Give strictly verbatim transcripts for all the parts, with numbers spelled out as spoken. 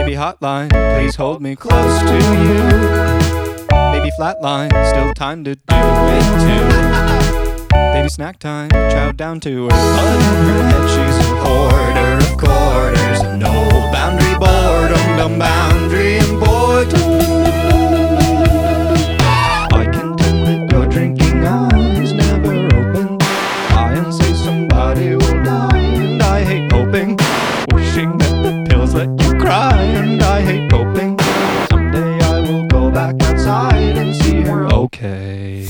Baby hotline, please hold me close to you. Baby flatline, still time to do it too. Baby snack time, chow down to her. But in her head she's a hoarder of quarters. No boundary boredom, dumb boundary and boredom. I can tell that your drinking eyes never open. I and say somebody will die, and I hate hoping. Wishing that the pills let you cry, and I hate hoping. Someday I will go back outside and see her okay.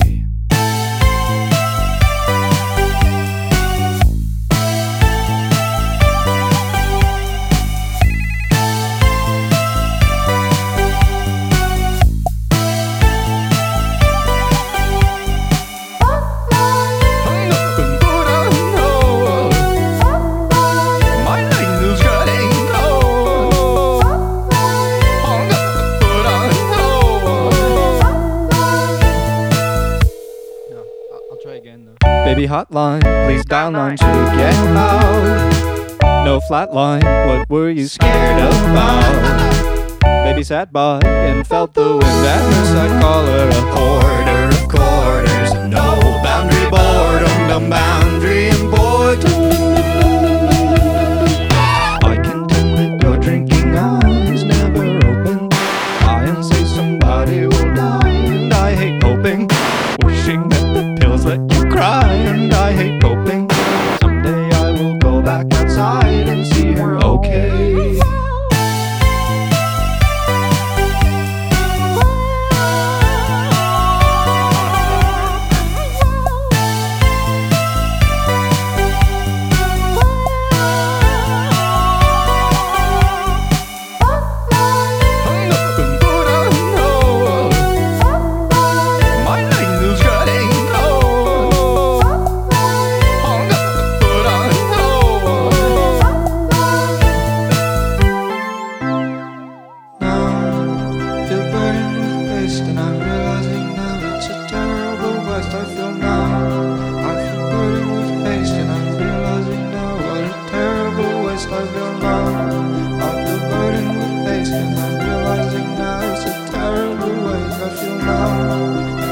Baby hotline, please dial nine to get out. No flatline, what were you scared about? Baby sat by and felt the wind at her side. Call her a hoarder of quarters. No boundary boredom, dumb boundary and boredom. I can tell that your drinking eyes never open. I and say somebody will die, and I hate hoping. Wishing that the pills let you cry, and I hate hoping. Someday I will go back outside and see her okay. And I'm realizing now it's a terrible waste. I feel now, I feel burdened with haste. And I'm realizing now what a terrible waste. I feel now, I feel burdened with haste. And I'm realizing now it's a terrible waste. I feel now.